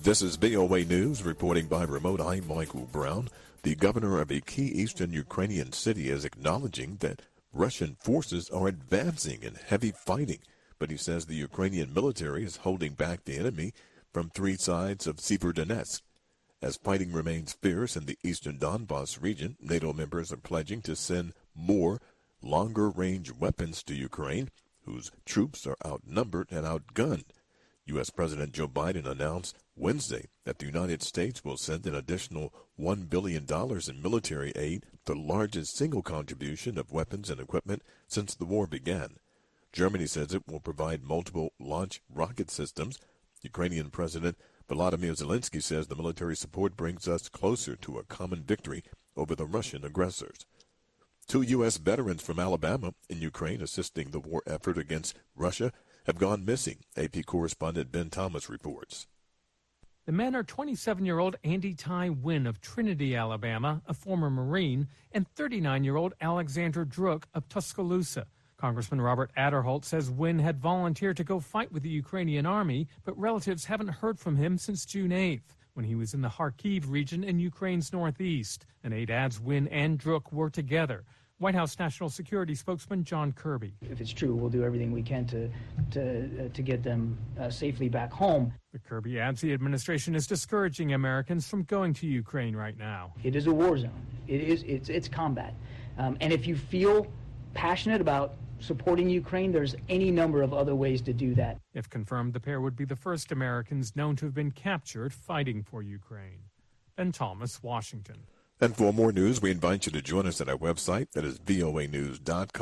This is VOA News, reporting by remote. I'm Michael Brown. The governor of a key eastern Ukrainian city is acknowledging that Russian forces are advancing in heavy fighting, but he says the Ukrainian military is holding back the enemy from three sides of Severodonetsk. As fighting remains fierce in the eastern Donbas region, NATO members are pledging to send more longer-range weapons to Ukraine, whose troops are outnumbered and outgunned. U.S. President Joe Biden announced Wednesday that the United States will send an additional $1 billion in military aid, the largest single contribution of weapons and equipment since the war began. Germany says it will provide multiple launch rocket systems. Ukrainian President Volodymyr Zelensky says the military support brings us closer to a common victory over the Russian aggressors. 2 U.S. veterans from Alabama in Ukraine assisting the war effort against Russia have gone missing, AP correspondent Ben Thomas reports. The men are 27-year-old Andy Ty Wynn of Trinity, Alabama, a former Marine, and 39-year-old Alexander Druk of Tuscaloosa. Congressman Robert Aderholt says Wynn had volunteered to go fight with the Ukrainian army, but relatives haven't heard from him since June 8th, when he was in the Kharkiv region in Ukraine's northeast. An aide adds Wynn and Druk were together. White House National Security spokesman John Kirby. If it's true, we'll do everything we can to get them safely back home. But Kirby adds the administration is discouraging Americans from going to Ukraine right now. It is a war zone. It's combat. And if you feel passionate about supporting Ukraine, there's any number of other ways to do that. If confirmed, the pair would be the first Americans known to have been captured fighting for Ukraine. Ben Thomas, Washington. And for more news, we invite you to join us at our website, that is voanews.com.